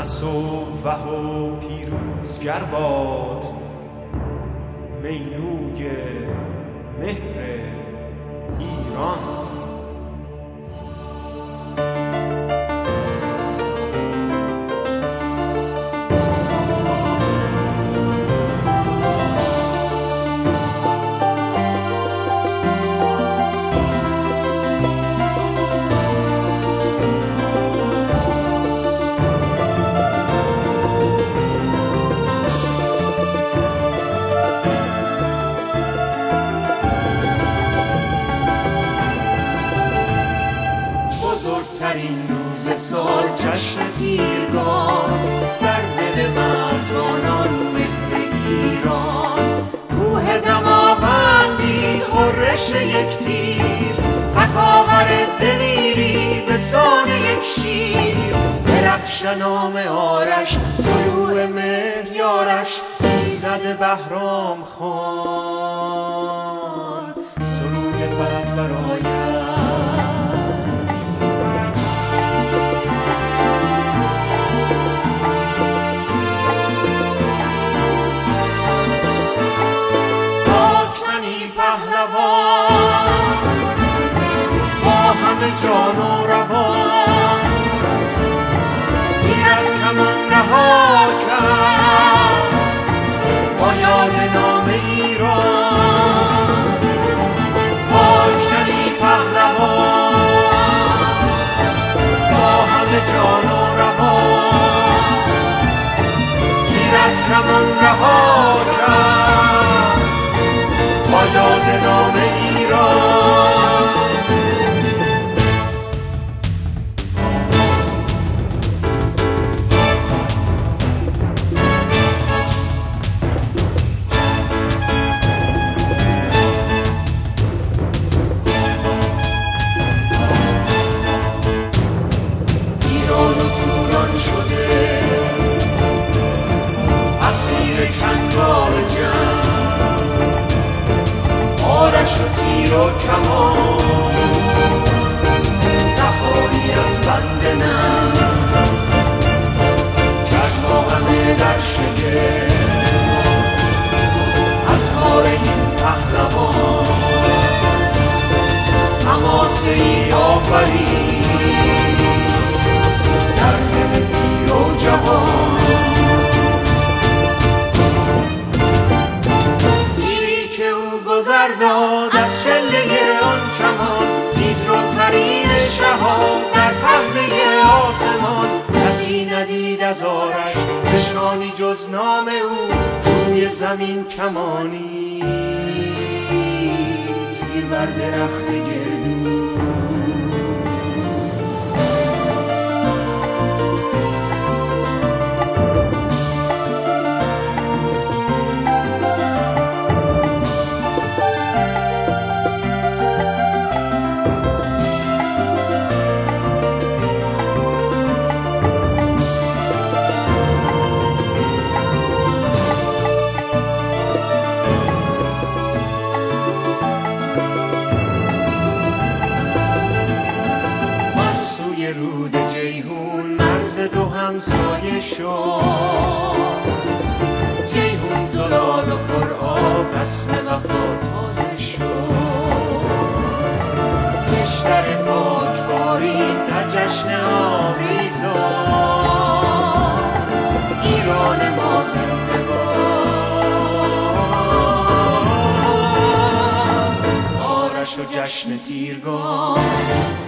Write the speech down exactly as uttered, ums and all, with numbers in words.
و و پیروزگر باد مینوی مهر ایران. این روز سال جشن تیرگان در دل مردانان مهر ایران. کوه دماوندی غرش یک تیر، تکاور دلیری به سان یک شیر. درخش نام آرش طلوع مهر یارش، ایزد بهرام خان سرود فتح برایم. جان و روان تیر از کمان رها کرد با یاد نام ایران. پاکتنی پهلوان با همه جان و روان تیر از کمان رها کرد با یاد نام ایران. آرش و تیر و کمان رهایی از بند نم، چشم‌ها همه در شگفت از کار این پهلوان. حماسه ای آفرید در دل پیر و جوان. گذر داد از چله آن کمان، تیز رو ترین شهاب در پهنه آسمان. کسی ندید از آرش نشانی جز نام او، روی زمین کمانی تیر بر درخت گردو. رود جیهون مرز دو همسایه شد، جیهون زلال و پر آب بسم وفا تازه شد. نشتر پاک بارید در جشن آویزان، ایران ما زنده باد. آرش و جشن تیرگان